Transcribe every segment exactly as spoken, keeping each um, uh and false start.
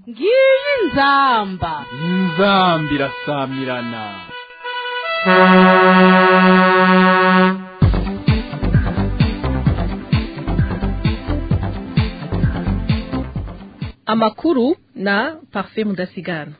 ngiyi inzamba inzamba irasamirana. Amakuru na Parfait Mudasigana.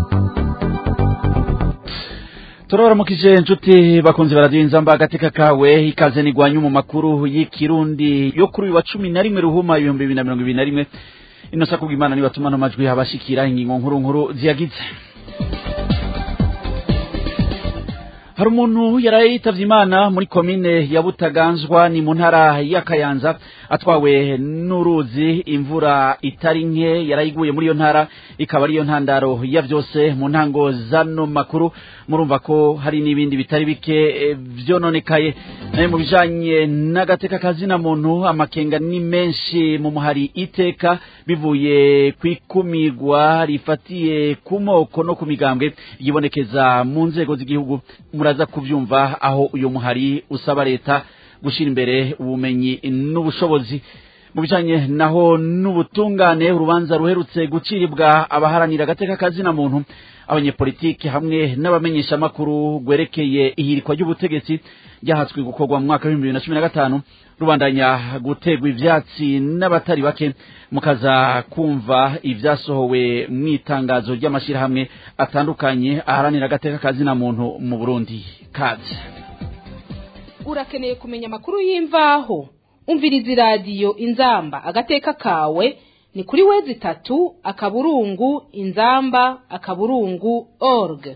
Turaramukije inshuti bakunze baradiyo inzamba agateka kawe ikaze nigwanyu mu makuru y'ikirundi yo kuri wa cumi na rimwe ruhuma ibihumbi bibiri na mirongo ibiri na rimwe. Inosa kubwimana ni batuma no majwi habashikira ingingo nkuru nkuru ziyagize. Hari umuntu yarayitavye Imana muri komine ya Butaganzwa ni mu ntara ya Kayanza atwawe n'uruzi, imvura itari nke yarayiguye muri iyo ntara ikaba ari yo ntandaro ya vyose. Mu ntango zano makuru murumva ko hari n'ibindi bitari bike e, vyononekaye. Naye mu bijanye n'agateka kazina muntu amakenga ni menshi mu muhari iteka bivuye kwikumirwa rifatiye ku moko no ku migambwe yibonekeza mu nzego z'igihugu. Muraza kuvyumva aho uyo muhari usaba leta gushira imbere ubumenyi n'ubushobozi. Mu bijanye naho n'ubutungane urubanza ruherutse guciribwa abaharanira agateka kazina muntu abanyepolitiki hamwe n'abamenyesha makuru gwerekeye ihirikwa ry'ubutegetsi ryahatswe gukorwa mu mwaka wa bibiri na cumi na gatanu rubandanya gutegwa ivyatsi n'abatari bake. Mukaza kumva ivyasohowe mu itangazo ry'amashirahamwe atandukanye aharanira agateka kazina muntu mu Burundi. Kazi urakeneye kumenya amakuru y'imvaho umviriza radio inzamba agateka kawe ni kuri wezi tatu akaburungu inzamba akaburungu org.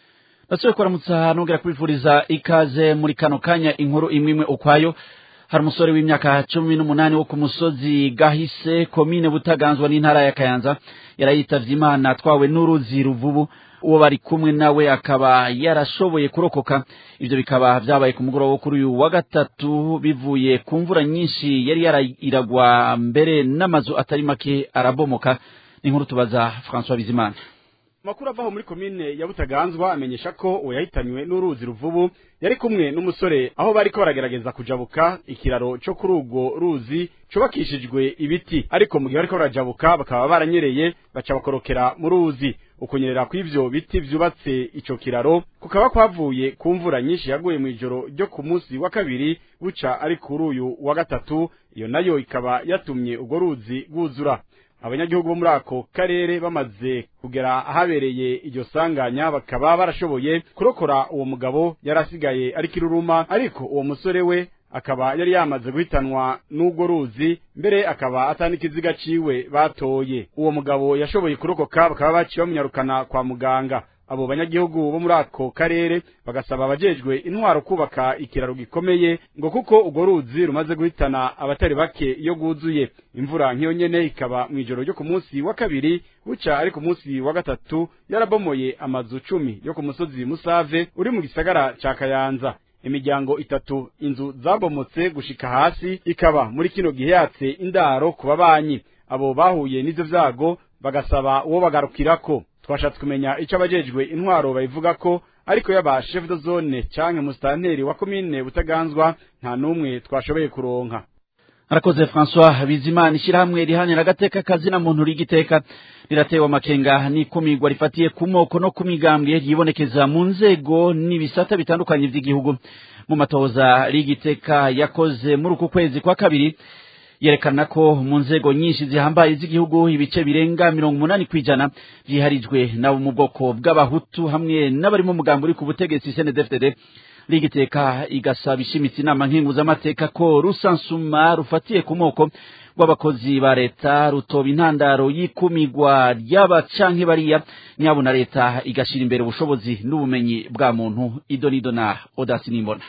Natwe kuramutsa nongera kwifuriza ikaze muri kano kanya inkuru imwe ukwayo. Hari umusore w'imyaka cumi n'umunani wo ku musozi Gahise komine Butaganzwa n'intara ya Kayanza yarayitavye Imana atwawe n'uruzi Ruvubu. Uwo bari kumwe nawe akaba yarashoboye kurokoka. Ivyo bikaba vyabaye ku mugoroba wo kuri uyu wa gatatu bivuye ku mvura nyinshi yari yarayiragwa mbere n'amazu atari make arabomoka. Ni inkuru tubaza François Bizimana. Makuru avaho muri komine ya Butaganzwa amenyesha ko uwo yahitanywe n'uruzi Ruvubu yari kumwe n'umusore aho bariko baragerageza kujabuka ikiraro cyo kuri urwo ruzi cubakishijwe ibiti, ariko mu gihe bariko barajabuka bakaba baranyereye baca bakorokera mu ruzi. Ukunyerera kw'ivyo biti vyubatse ico kiraro kukaba kwavuye ku mvura nyinshi yaguye mu ijoro ryo ku munsi wa kabiri buca ari kuri uyu wa gatatu, iyo nayo ikaba yatumye urwo ruzi rwuzura. Abanyagihugu bo muri ako karere bamaze kugera ahabereye iryo sanganya bakaba barashoboye kurokora uwo mugabo yarasigaye ari kiruruma, ariko uwo musore we akaba yari yamaze guhitanwa n'urwo ruzi, mbere akaba atanikiziga ciwe batoye. Uwo mugabo yashoboye kurokoka bakaba baciye bamunyarukana kwa muganga. Abo banyagihugu bo muri ako karere bagasaba abajejwe intwaro kubaka ikiraro gikomeye ngo kuko urwo ruzi rumaze guhitana abatari bake iyo guzuye. Imvura nk'iyo nyene ikaba mu ijoro ryo ku munsi wa kabiri buca ari ku munsi wa gatatu yarabomoye amazu cumi yo ku musozi Musave uri mu gisagara ca Kayanza. Imiryango itatu inzu zabomotse gushika hasi ikaba muri kino gihe yatse indaro ku babanyi. Abo bahuye n'ivyo vyago bagasaba uwo bagarukirako. Twashatse kumenya ico abajejwe intwaro bayivuga ko, ariko yaba chef de zone canke mustanteri wa komine Butaganzwa nta numwe twashoboye kuronka. Arakoze François Bizimana. Ishirahamwe rihanira agateka kazina muntu rigiteka riratewe amakenga n'ikumirwa rifatiye ku moko no ku migambwe yibonekeza mu nzego n'ibisata bitandukanye vy'igihugu. Mu matoza rigiteka yakoze muri uku kwezi kwa kabiri yerekana ko mu nzego nyinshi zihambaye z'igihugu ibice birenga mirongo umunani kwijana vyiharijwe nabo mu bwoko bw'abahutu hamwe n'abari mu mugambo uri ku butegetsi C N D D F D D. Rigiteka igasaba ishimitsi inama nkenguzamateka ko rusansuma rufatiye ku moko rw'abakozi ba leta rutoba intandaro y'ikumirwa ry'abacanke bariya, nyabo na leta igashira imbere ubushobozi n'ubumenyi bwa muntu. Idonido na Odasi Nimbona.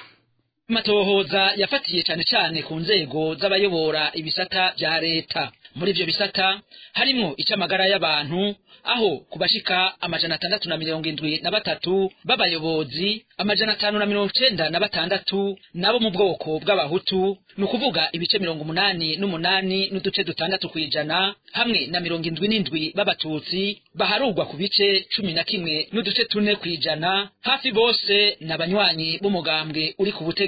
Matohoza yafatiye cyane cyane ku nzego z'abayobora ibisata bya leta. Muri ivyo bisata harimo icamagara y'abantu, aho kubashika amajana atandatu na mirongo indwi na batatu b'abayobozi, amajana atanu na mirongo icenda na batandatu nabo mu bwoko bw'abahutu, nukuvuga ibice mirongo umunani n'umunani n'uduce dutandatu kwijana, hamwe na mirongo indwi n'indwi b'abatutsi baharugwa ku bice cumi na kimwe n'uduce tune kwijana. Hafi bose n'abanywanyi b'umugambwe uri ku butegetsi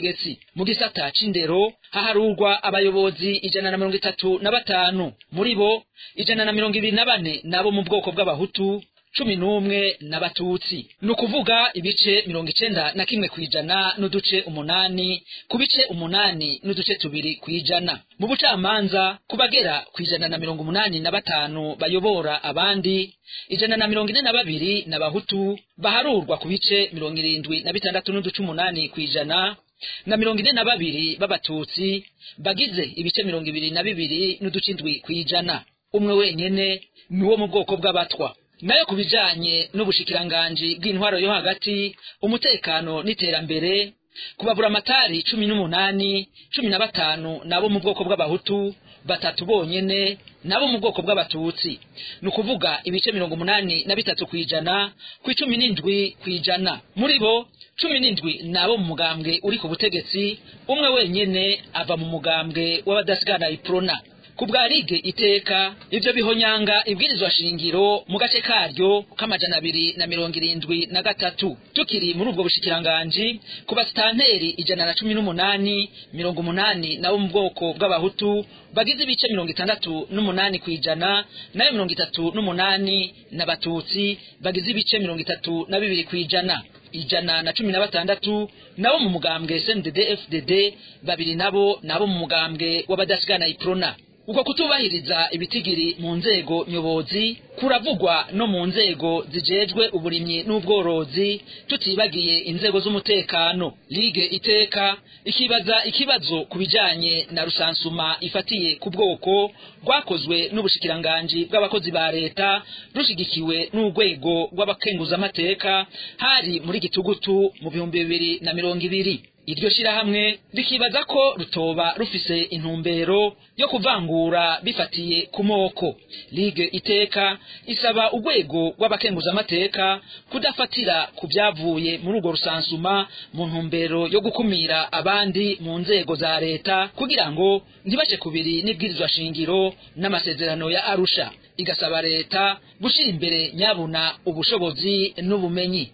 butegetsi. Mu gisata c'indero haharurwa abayobozi ijana na mirongo itatu na batanu, muri bo ijana na mirongo ibiri na bane nabo mu bwoko bw'abahutu, cumi n'umwe n'abatutsi. Ni ukuvuga ibice mirongo icenda na kimwe kwijana n'uduce umunani ku bice umunani n'uduce tubiri kwijana. Mu bucamanza kubagera kwijana na mirongo umunani na batanu bayobora abandi, ijana na mirongo ine na babiri n'abahutu baharurwa ku bice mirongo irindwi na bitandatu n'uduce umunani kwijana, na mirongo ine na babiri b'abatutsi bagize ibice mirongo ibiri na bibiri n'uduce indwi kwijana. Umwe wenyene ni wo mu bwoko bw'abatwa. Nayo kubijanye n'ubushikiranganji bw'intwaro yo hagati, umutekano n'iterambere, kubabura amatari cumi n'umunani, cumi na batanu nabo mu bwoko bw'abahutu, batatu bonyene nabo mu bwoko bw'abatutsi. Nukuvuga ibice mirongo umunani na bitatu kwijana ku cumi n'indwi kwijana. Muri bo cumi n'indwi nabo mu mugambwe uri ku butegetsi, umwe wenyene ava mu mugambwe w'abadasigana iprona. Kubwa Ligue Iteka ivyo bihonyanga ibwirizwa shingiro mu gace karyo k'amajana abiri na mirongo irindwi na gatatu. Tukiri muri ubwo bushikiranganji kuba stanteri ijana na cumi n'umunani, mirongo umunani nabo mu bwoko bw'abahutu bagize ibice mirongo itandatu n'umunani kwijana, nayo mirongo itatu n'umunani n'abatutsi bagize ibice mirongo itatu na bibiri kwijana. Ijana na cumi na batandatu nabo mu mugambwe S N D D F D D, babiri nabo nabo mu mugambwe w'abadasigana iprona. Uko kutubahiriza ibitigiri mu nzego nyobozi kuravugwa no mu nzego zijejwe uburimyi n'ubworozi, tutibagiye inzego z'umutekano. Ligue Iteka ikibaza ikibazo kubijanye na rusansuma ifatiye ku bwoko rwakozwe n'ubushikiranganji bw'abakozi ba leta rushigikiwe n'urwego rw'abakenguza amateka hari muri Gitugutu mu bihumbi bibiri na mirongo ibiri. Iryo shirahamwe rikibaza ko rutoba rufise intumbero yo kuvangura bifatiye ku moko. Ligue Iteka isaba urwego rw'abakenguza amateka kudafatira ku byavuye muri urwo rusansuma mu ntumbero yo gukumira abandi mu nzego za leta kugira ngo ntibashe kubiri n'ibwirizwa shingiro n'amasezerano ya Arusha. Igasaba leta gushira imbere nyabuna ubushobozi n'ubumenyi.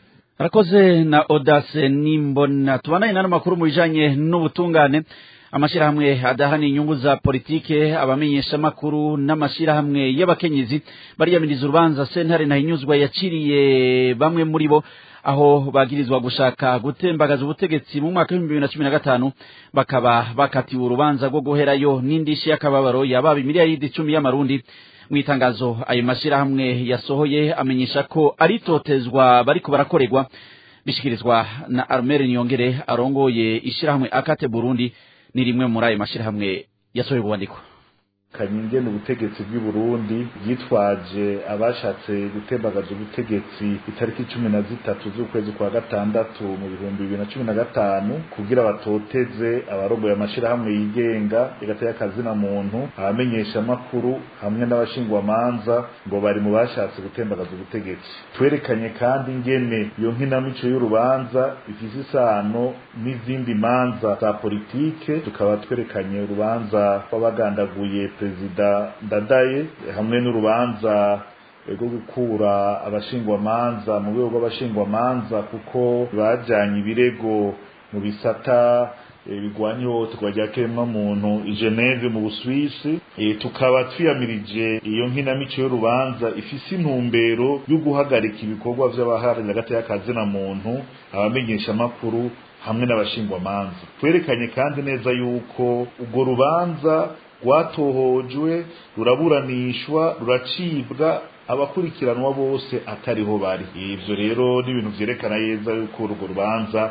Arakoze na Odase Nimbona. Tubanaye n'ano makuru mu bijanye n'ubutungane. Amashirahamwe adahana inyungu za politike, abamenyesha makuru n'amashirahamwe y'abakenyezi bariyamiriza urubanza sentare ntahinyuzwa yaciriye bamwe muri bo aho bagirizwa gushaka gutembagaza ubutegetsi mu mwaka w'ibihumbi bibiri na cumi na gatanu, bakaba bakatiwe urubanza rwo guherayo n'indishi y'akababaro yababa miliyaridi icumi y'amarundi. Mwitangazo ayo mashirahamwe yasohoye amenyesha ko aritotezwa bariko barakorerwa, bishikirizwa na Armel Niyongere arongoye ishirahamwe Akate Burundi, ni rimwe muri ayo mashirahamwe yasohoye ubwandiko. Kanyinge n'ubutegetsi bw'i Burundi yitwaje abashatse gutembagaza ubutegetsi itariki cumi na zitatu z'ukwezi kwa gatandatu mu bihumbi bibiri na cumi na gatanu kugira batoteze abarongoye amashirahamwe yigenga igateye akazina muntu, abamenyesha makuru hamwe n'abashingwa manza ngo bari mu bashatse gutembagaza ubutegetsi. Twerekanye kandi ingene iyo nkinamico y'urubanza ifise isano n'izindi manza za politike, tukaba twerekanye urubanza rw'abagandaguye Perezida Ndadaye hamwe n'urubanza rwo gukura abashingwa manza mu rwego rw'abashingwa manza kuko bajanye ibirego mu bisata bigwanya ihohoterwa rya kiremwamuntu i Geneve mu Busuwisi. E, tukaba twiyamirije iyo nkinamico y'urubanza ifise intumbero yo guhagarika ibikorwa vy'abaharanira agateka kazina muntu, abamenyesha makuru hamwe n'abashingwa manza. Twerekanye kandi neza yuko urwo rubanza rwatohojwe, ruraburanishwa, ruracibwa, abakurikiranwa bose atariho bari. Ivyo rero ni ibintu vyerekana yeza yuko urwo rubanza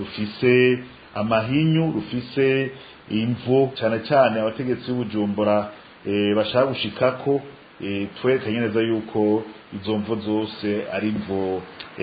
rufise amahinyu, rufise imvo cyane cyane abategetsi b'Ubujumbura e, bashaka gushikako. E, twerekanye neza yuko izo mvo zose ari imvo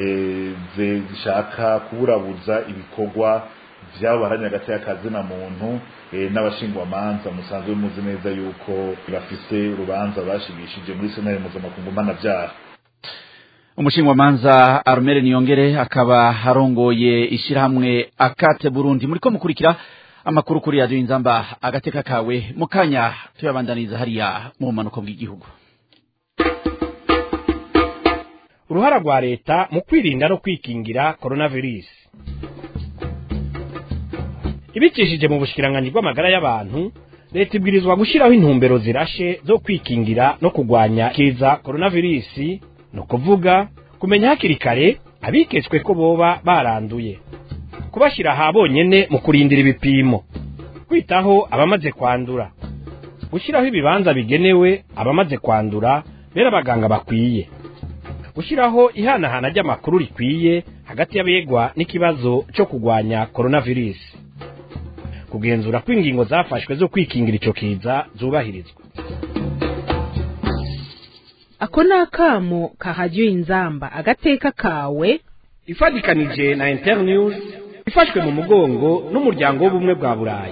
e, zishaka kuburabuza ibikorwa vyabaharanya agateka kazina muntu e, n'abashingwa manza musanzwe muzi neza yuko bafise urubanza bashigishije muri sentare mpuzamakungu mpanavyaha. Umushingwa manza Armel Niyongere akaba harongoye ishirahamwe Akate Burundi. Muriko mukurikira amakuru kuri Radio Inzamba agateka kawe, mukanya tuyabandaniza hariya mu manuko bw'igihugu. Uruhara rwa leta mu kwirinda no kwikingira coronavirus. ibicishije mu bushikiranganji bw'amagara y'abantu leta ibwirizwa gushyiraho intumbero zirashe zo kwikingira no kurwanya kiza coronavirus, no kuvuga kumenya hakiri kare abiketswe ko boba baranduye, kubashyira aha bonyene mu kurindira ibipimo, kwitaho abamaze kwandura, gushyiraho ibibanza bigenewe abamaze kwandura bera abaganga bakwiye, gushyiraho ihanahana ry'amakuru rikwiye hagati y'abegwa n'ikibazo cyo kurwanya coronavirus, kugenzura ko ingingo zafashwe zo kwikingira ico kiza zubahirizwa. ako nakamo kahajyo inzamba agateka kawe ifadikanije na Internews ifashwe mu mugongo n'umuryango w'ubumwe bwa Burayi.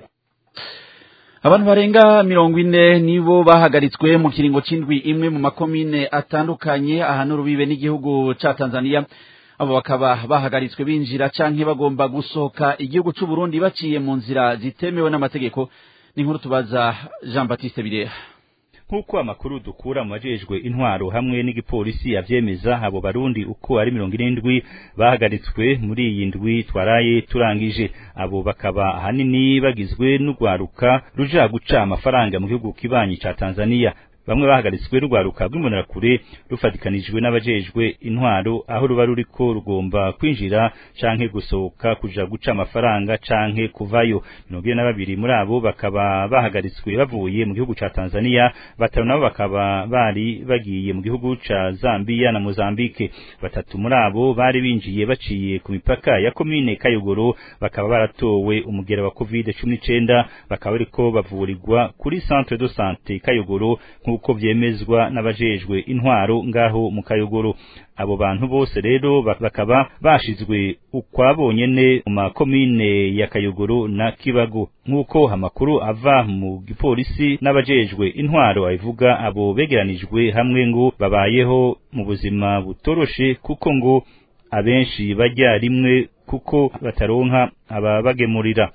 Abantu barenga mirongo ine nibo bahagaritswe mu kiringo c'indwi imwe mu makomine atandukanye ahantu rubibe n'igihugu ca Tanzania. Abo bakaba bahagaritswe binjira canke bagomba gusohoka igihugu c'u Burundi baciye mu nzira zitemewe n'amategeko. Ni nkuru tubaza Jean Baptiste Bireha. Nkuko amakuru dukura mu majejwe intwaro hamwe n'igipolisi yavyemeza, abo barundi uko ari mirongo irindwi bahagaritswe muri iyi ndwi twaraye turangije. Abo bakaba ahanini bagizwe n'ugwaruka ruja guca amafaranga mu gihugu kibanyi ca Tanzania. Bamwe bahagaritswe n'ugwaruka rw'imbonerakure rufatikanijwe n'abajejwe intwaro, aho ruba ruriko rugomba kwinjira canke gusohoka kuja guca amafaranga canke kuvayo. mirongo ine na babiri muri abo bakaba bahagaritswe bavuye mu gihugu ca Tanzania, batanu nabo bakaba bari bagiye mu gihugu ca Zambia na Mozambique. Batatu muri abo bari binjiye baciye ku mipaka ya komine Kayogoro, bakaba baratowe umugera wa covid cumi n'icenda, bakaba bariko bavurirwa kuri centre de santé Kayogoro uko vyemezwa n'abajejwe intwaro ngaho mu Kayogoro. Abo bantu bose rero bakaba bashizwe ukwabonyene mu makomine ya Kayogoro na Kibago. Nkuko amakuru ava mu gipolisi n'abajejwe intwaro abivuga, abo begeranijwe hamwe ngo babayeho mu buzima butoroshe kuko ngo abenshi bajya rimwe kuko bataronka ababagemurira.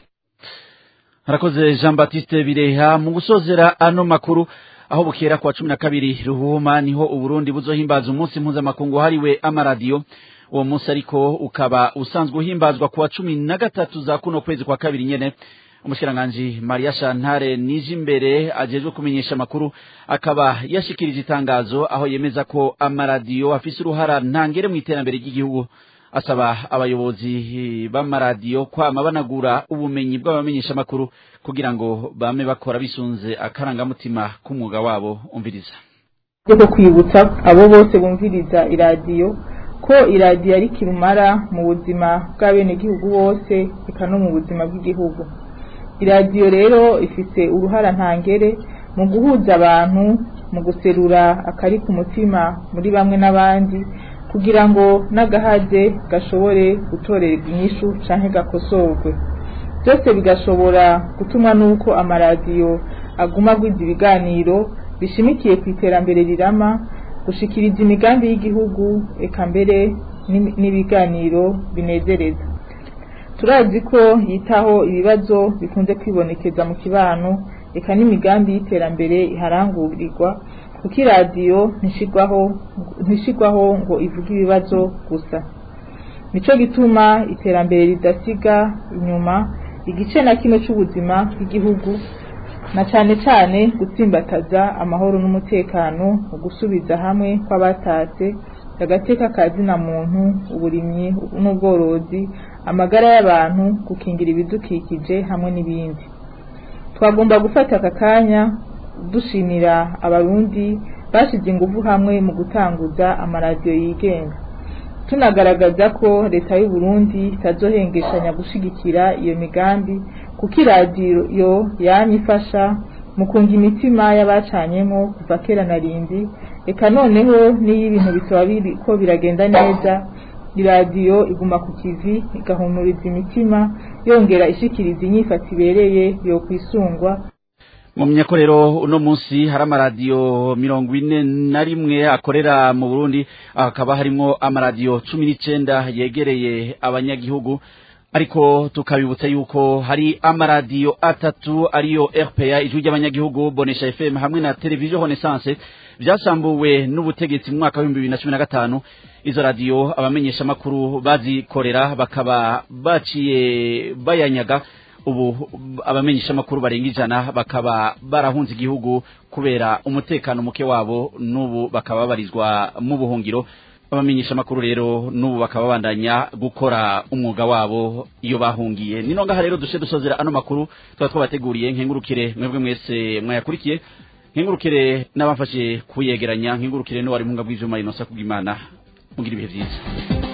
Harakoze Jean Baptiste Bireha. Mu gusozera ano makuru, aho bukera kwa cumi na kabiri Ruhuma niho Uburundi buzohimbaza umunsi mpuzamakungu hariwe amaradiyo. Uwo munsi ariko ukaba usanzwe uhimbazwa kwa cumi na gatatu za kuno kwezi kwa kabiri nyene. Umushikiranganji Maria Shantare Nijimbere ajejwe kumenyesha makuru akaba yashikirije itangazo aho yemeza ko amaradiyo afise uruhara ntangere mu iterambere ry'igihugu. Asaba abayobozi b'amaradiyo kwama banagura ubumenyi bw'abamenyesha makuru kugira ngo bame bakora bisunze akarangamutima k'umwuga wabo. Umviriza ryo kwibutsa abo bose bumviriza iradiyo ko iradiyo ari kirumara mu buzima bw'abene gihugu bose eka no mu buzima bw'igihugu. Iradiyo rero ifite uruhara ntangere mu guhuza abantu, mu guserura akari ku mutima muri bamwe n'abandi kugira ngo nagahaje gashobore gutorerwa inyishu canke gakosorwe. Byose bigashobora gutumwa nuko amaradiyo aguma gwiza ibiganiro bishimikiye ku iterambere rirama, gushikiriza imigambi y'igihugu eka mbere n'ibiganiro binezereza. Turazi ko yitaho ibibazo bikunze kwibonekeza mu kibano eka n'imigambi y'iterambere iharangurirwa, kuko iradiyo ntishigwaho ntishigwaho ngo ivuge ibibazo gusa. Nico gituma iterambere ridasiga inyuma igice na kimwe cy'ubuzima bw'igihugu, na cyane cyane gutsimbataza amahoro n'umutekano, gusubiza hamwe kw'abatatse agateka kazina muntu, uburimyi n'ubworozi, amagara y'abantu, gukingira ibidukikije hamwe n'ibindi. Twagomba gufata aka kanya dushimira abarundi bashize ingufu hamwe mu gutanguza amaradiyo yigenga, tunagaragaza ko leta y'u Burundi itazohengeshanya gushigikira iyo migambi kuko iradiyo yanyifasha mu kunga imitima y'abacanyemo kuva kera na rindi. Eka noneho niyo ibintu bitaba biriko biragenda neza, iradiyo iguma ku kivi igahumuriza imitima, yongera ishikiriza inyifata ibereye yo kwisungwa. Mu myakorero uno munsi hari amaradiyo mirongo ine na rimwe akorera mu Burundi, akaba harimo amaradiyo cumi n'icenda yegereye abanyagihugu. Ariko tukabibutsa yuko hari amaradiyo atatu ariyo R P A ijwi ry'abanyagihugu, Bonesha F M hamwe na Television Renaissance byasambuwe n'ubutegetsi mu mwaka wa bibiri na cumi na gatanu. Izo radio abamenyesha makuru bazikorera bakaba baciye bayanyaga ubu abamenyesha makuru barenga ijana bakaba barahunze igihugu kubera umutekano muke wabo n'ubu bakaba barizwa mu buhungiro. Abamenyesha makuru rero n'ubu bakaba bandanya gukora umwuga wabo iyo bahungiye. Nino ngaha rero dushe dusozera ano makuru twa twabateguriye. Nkengurukire mwebwe mwese mwayakurikiye, nkengurukire n'abafashe kuyegeranya, nkengurukire no wari munga bw'ijuma inosa kubw'Imana. Mugira ibihe byiza.